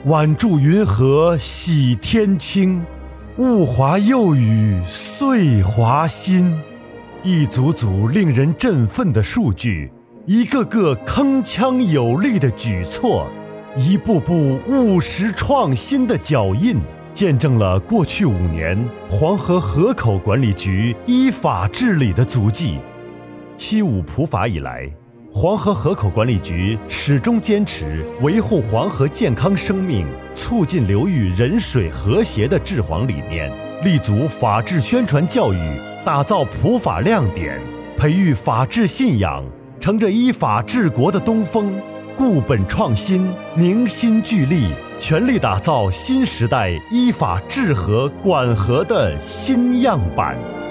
晚注云河洗天清，物华幼语岁华新。一组组令人振奋的数据，一个个铿锵有力的举措，一步步务实创新的脚印，见证了过去5年黄河河口管理局依法治理的足迹。75普法以来，黄河河口管理局始终坚持维护黄河健康生命、促进流域人水和谐的治黄理念，立足法治宣传教育，打造普法亮点，培育法治信仰，乘着依法治国的东风，固本创新，凝心聚力，全力打造新时代依法治河管河的新样板。